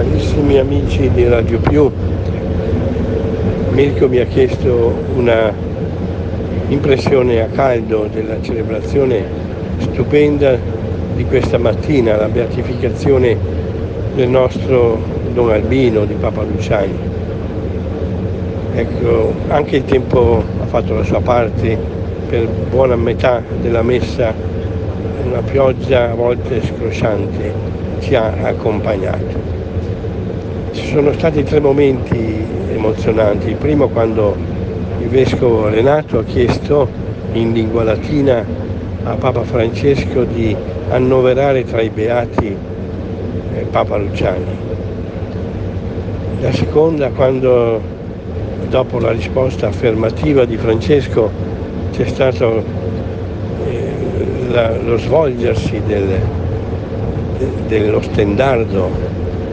Carissimi amici di Radio Più, Mirko mi ha chiesto una impressione a caldo della celebrazione stupenda di questa mattina, la beatificazione del nostro Don Albino di Papa Luciani. Ecco, anche il tempo ha fatto la sua parte, per buona metà della messa una pioggia a volte scrosciante ci ha accompagnato. Ci sono stati 3 momenti emozionanti. Il primo, quando il vescovo Renato ha chiesto in lingua latina a Papa Francesco di annoverare tra i beati Papa Luciani. La seconda, quando dopo la risposta affermativa di Francesco c'è stato lo svolgersi dello stendardo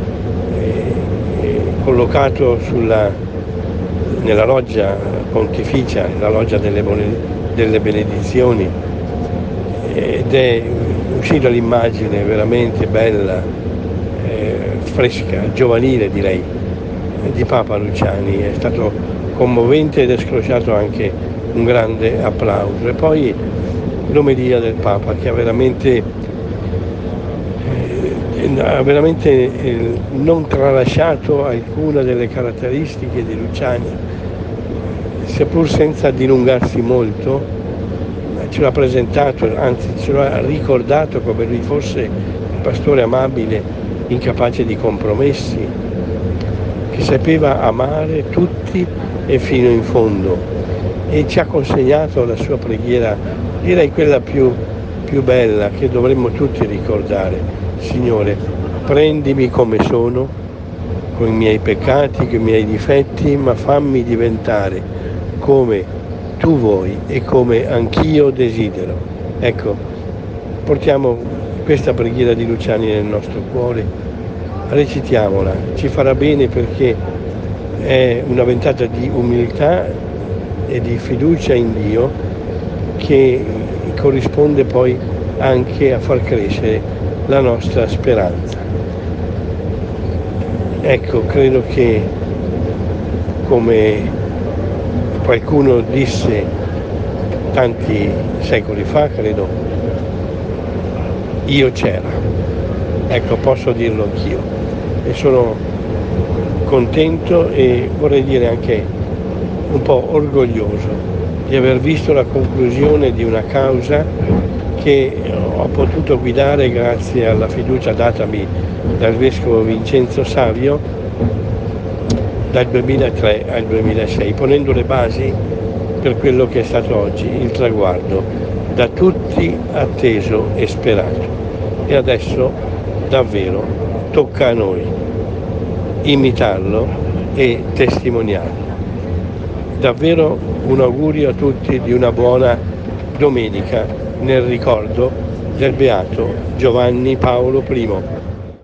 collocato nella loggia pontificia, la loggia delle benedizioni, ed è uscita l'immagine veramente bella, fresca, giovanile direi, di Papa Luciani. È stato commovente ed è scrosciato anche un grande applauso. E poi l'omelia del Papa, che ha veramente non tralasciato alcuna delle caratteristiche di Luciani, seppur senza dilungarsi molto. Ce l'ha presentato, anzi ce l'ha ricordato come lui fosse un pastore amabile, incapace di compromessi, che sapeva amare tutti e fino in fondo, e ci ha consegnato la sua preghiera, direi quella più bella, che dovremmo tutti ricordare. Signore, prendimi come sono, con i miei peccati, con i miei difetti, ma fammi diventare come tu vuoi e come anch'io desidero. Ecco, portiamo questa preghiera di Luciani nel nostro cuore, recitiamola, ci farà bene, perché è una ventata di umiltà e di fiducia in Dio, che corrisponde poi anche a far crescere la nostra speranza. Ecco, credo che, come qualcuno disse tanti secoli fa, credo, io c'era. Ecco, posso dirlo anch'io, e sono contento e vorrei dire anche un po' orgoglioso di aver visto la conclusione di una causa che ho potuto guidare grazie alla fiducia datami dal vescovo Vincenzo Savio dal 2003 al 2006, ponendo le basi per quello che è stato oggi il traguardo, da tutti atteso e sperato. E adesso davvero tocca a noi imitarlo e testimoniarlo. Davvero un augurio a tutti di una buona domenica nel ricordo del beato Giovanni Paolo I.